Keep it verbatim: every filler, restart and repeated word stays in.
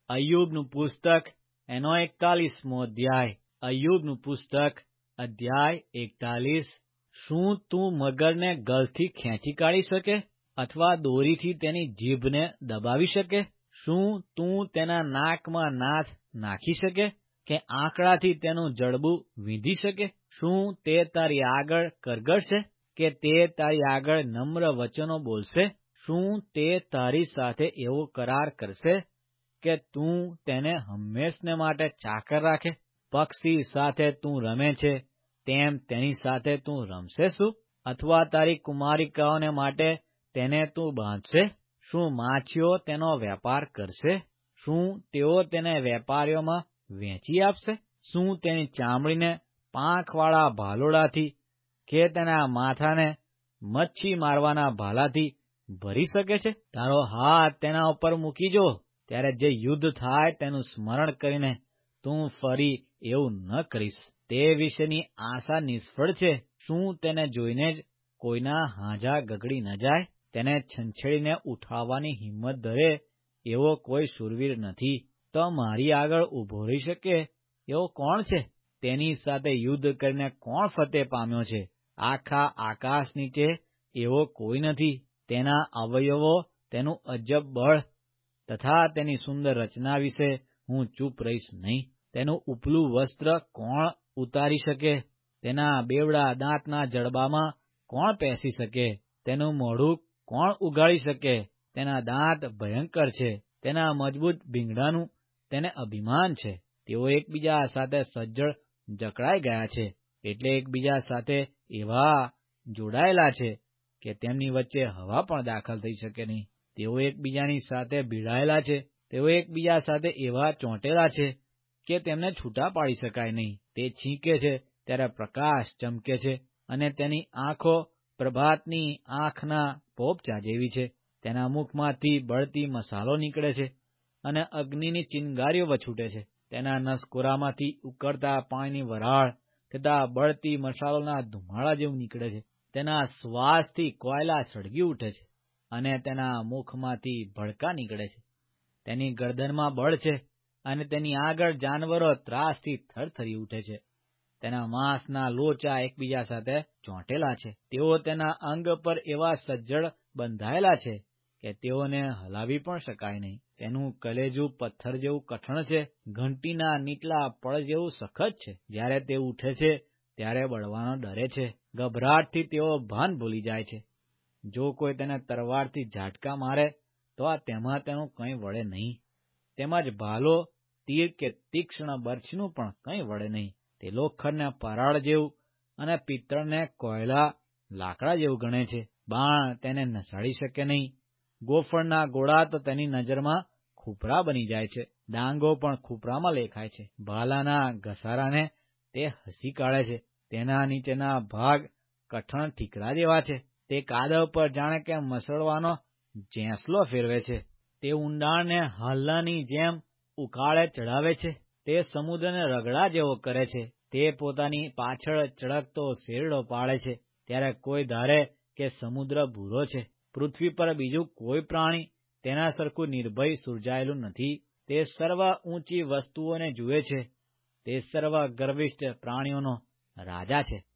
અય્યુબનું પુસ્તક એનો એકતાલીસમો અધ્યાય. અય્યુબનું પુસ્તક અધ્યાય એકતાલીસ. શું તું મગરને ગલથી ખેંચી કાઢી શકે, અથવા દોરીથી તેની જીભને દબાવી શકે? શું તું તેના નાકમાં નાથ નાખી શકે, કે આંકડાથી તેનું જડબું વીંધી શકે? શું તે તારી આગળ કરગડશે, કે તે તારી આગળ નમ્ર વચનો બોલશે? શું તે તારી સાથે એવો કરાર કરશે કે તું તેને હંમેશને માટે ચાકર રાખે? પક્ષી સાથે તું રમે છે તેમ તેની સાથે તું રમશે શું? અથવા તારી કુમારિકાઓને માટે તેને તું બાંધશે? શું માછીઓ તેનો વેપાર કરશે? શું તેઓ તેને વેપારીઓમાં વેચી આપશે? શું તેની ચામડીને પાંખવાળા ભાલોડાથી, કે તેના માથાને મચ્છી મારવાના ભાલાથી ભરી શકે છે? તારો હાથ તેના ઉપર મૂકી જો, ત્યારે જે યુદ્ધ થાય તેનું સ્મરણ કરીને તું ફરી એવું ન કરીશ. તે વિશેની આશા નિષ્ફળ છે. શું તેને જોઈને જ કોઈના હાજા ગગડી ન જાય? તેને છંછેડીને ઉઠાવવાની હિંમત ધરે એવો કોઈ શૂરવીર નથી. તો મારી આગળ ઊભો રહી શકે એવો કોણ છે? તેની સાથે યુદ્ધ કરીને કોણ ફતેહ પામ્યો છે? આખા આકાશ નીચે એવો કોઈ નથી. તેના અવયવો, તેનું અજબ બળ તથા તેની સુંદર રચના વિશે હું ચૂપ રહીશ નહીં. તેનું ઉપલું વસ્ત્ર કોણ ઉતારી શકે? તેના બેવડા દાંતના જડબામાં કોણ પેસી શકે? તેનું મોઢું કોણ ઉઘાડી શકે? તેના દાંત ભયંકર છે, તેના મજબૂત ભીંગડાનું તેને અભિમાન છે. તેઓ એકબીજા સાથે સજ્જડ જકડાઈ ગયા છે, એટલે એકબીજા સાથે એવા જોડાયેલા છે કે તેમની વચ્ચે હવા પણ દાખલ થઈ શકે નહીં. તેઓ એકબીજાની સાથે ભીડાયેલા છે, તેઓ એકબીજા સાથે એવા ચોંટેલા છે કે તેમને છૂટા પાડી શકાય નહીં. તે છીંકે છે ત્યારે પ્રકાશ ચમકે છે, અને તેની આંખો પ્રભાતની આંખના પોપચા જેવી છે. તેના મુખમાંથી બળતી મસાલો નીકળે છે, અને અગ્નિની ચિનગારીઓ વછૂટે છે. તેના નસકોરામાંથી ઉકળતા પાણીની વરાળ તથા બળતી મસાલોના ધુમાડા જેવું નીકળે છે. તેના શ્વાસથી કોયલા સળગી ઉઠે છે, અને તેના મુખમાંથી ભડકા નીકળે છે. તેની ગરદનમાં બળ છે, અને તેની આગળ જાનવરો ત્રાસથી થરથરી ઉઠે છે. તેના માંસના લોચા એકબીજા સાથે ચોંટેલા છે. તેઓ તેના અંગ પર એવા સજ્જડ બંધાયેલા છે કે તેઓને હલાવી પણ શકાય નહીં. તેનું કલેજું પથ્થર જેવું કઠણ છે, ઘંટીના નીચલા પળ જેવું સખત છે. જ્યારે તે ઉઠે છે ત્યારે બળવાનો ડરે છે. ગભરાટથી તેઓ ભાન ભૂલી જાય છે. જો કોઈ તેને તરવારથી ઝાટકા મારે તો આ તેમાં તેનું કંઈ વળે નહીં. તેમજ ભાલો, તીર કે તીક્ષ્ણ બર્છીનું પણ કંઈ વળે નહીં. તે લોખંડને પરાળ જેવું અને પિત્તળને કોયલા લાકડા જેવું ગણે છે. બાણ તેને નસાડી શકે નહીં. ગોફણના ગોળા તો તેની નજરમાં ખૂપરા બની જાય છે. ડાંગો પણ ખૂપરામાં લેખાય છે. ભાલાના ઘસારાને તે હસી કાઢે છે. તેના નીચેના ભાગ કઠણ ઠીકરા જેવા છે. તે કાદવ પર જાણે કે મસળવાનો જેંસલો ફેરવે છે. તે ઊંડાણને હાલનાની જેમ ઉકાળે ચડાવે છે. તે સમુદ્રને રગડા જેવો કરે છે. તે પોતાની પાછળ ચળકતો શેરડો પાડે છે, ત્યારે કોઈ ધારે કે સમુદ્ર ભૂરો છે. પૃથ્વી પર બીજું કોઈ પ્રાણી તેના સરખું નિર્ભય સૂરજાયેલું નથી. તે સર્વ ઊંચી વસ્તુઓને જુએ છે. તે સર્વ ગર્વિષ્ઠ પ્રાણીઓનો રાજા છે.